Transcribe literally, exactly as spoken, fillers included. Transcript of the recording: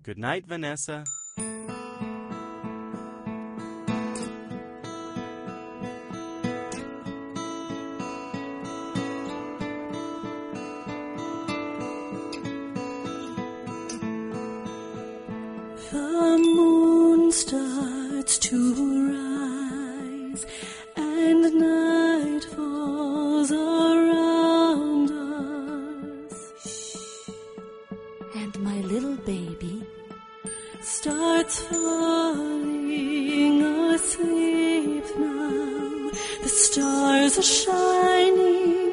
Good night, Vanessa. The moon starts to rise, and night falls around us. And my little baby starts falling asleep now. The stars are shining